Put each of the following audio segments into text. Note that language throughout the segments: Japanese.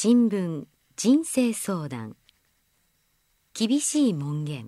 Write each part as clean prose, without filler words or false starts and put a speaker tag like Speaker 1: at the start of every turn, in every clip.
Speaker 1: 新聞人生相談。厳しい門限。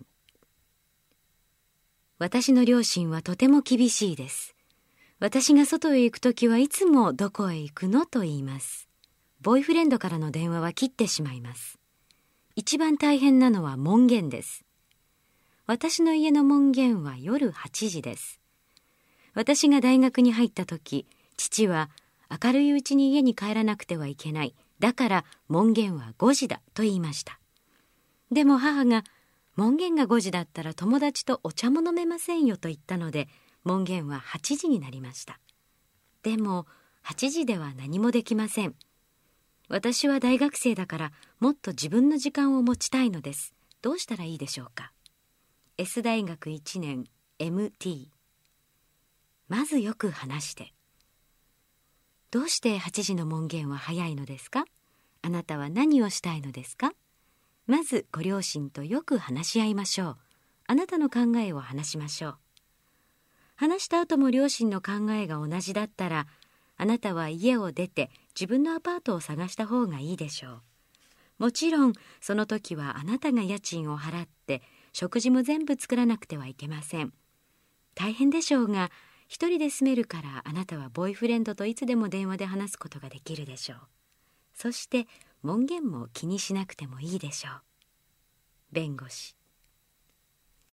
Speaker 1: 私の両親はとても厳しいです。私が外へ行くときはいつもどこへ行くのと言います。ボーイフレンドからの電話は切ってしまいます。一番大変なのは門限です。私の家の門限は夜8時です。私が大学に入ったとき、父は明るいうちに家に帰らなくてはいけない。だから門限は5時だと言いました。でも母が門限が5時だったら友達とお茶も飲めませんよと言ったので、門限は8時になりました。でも8時では何もできません。私は大学生だからもっと自分の時間を持ちたいのです。どうしたらいいでしょうか。 S 大学1年 MT。 まずよく話して。どうして8時の門限は早いのですか？あなたは何をしたいのですか？まずご両親とよく話し合いましょう。あなたの考えを話しましょう。話した後も両親の考えが同じだったら、あなたは家を出て自分のアパートを探した方がいいでしょう。もちろんその時はあなたが家賃を払って食事も全部作らなくてはいけません。大変でしょうが、一人で住めるからあなたはボーイフレンドといつでも電話で話すことができるでしょう。そして門限も気にしなくてもいいでしょう。弁護士。